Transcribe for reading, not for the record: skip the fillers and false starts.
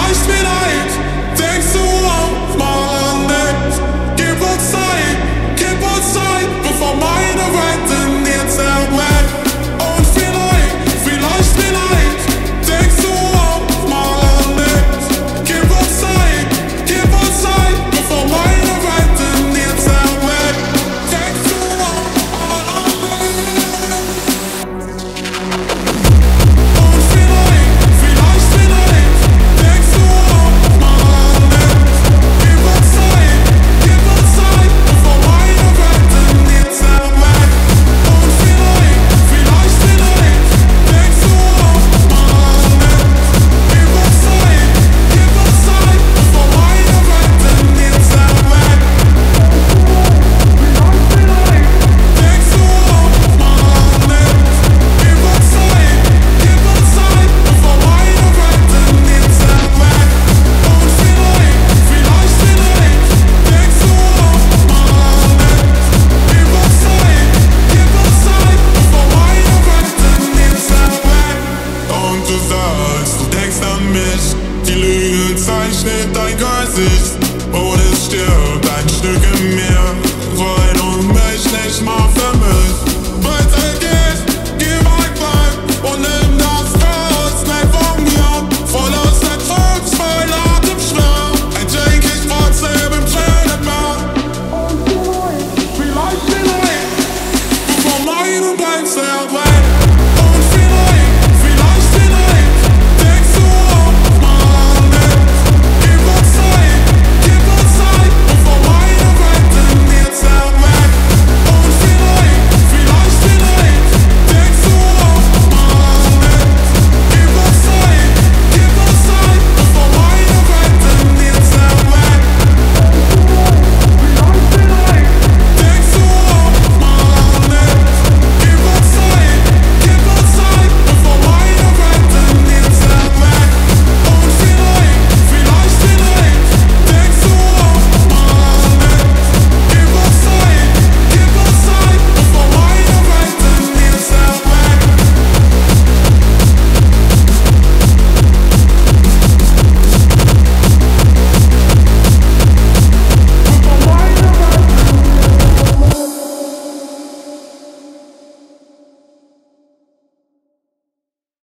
vielleicht, denkst du auch mal nicht? Gib uns Zeit, bevor meine Welt in dir zerbricht. Und vielleicht, denkst du auch mal nicht? Gib uns Zeit, bevor meine Welt in dir zerbricht. Denkst du auch mal nicht? Und vielleicht, denkst du auch mal nicht? Gib uns Zeit, bevor meine Welt in dir zerbricht. Und vielleicht, denkst du auch mal nicht? Gib uns Zeit, bevor meine Welt in dir zerbricht. Denkst du auch mal nicht? Gib uns Zeit, bevor meine Welt in dir zerbricht. Und vielleicht, denkst du auch mal nicht? Gib uns Zeit, bevor meine Welt in dir zerbricht. Und du sagst, du denkst an mich, die Lüge zeichnet dein Gesicht.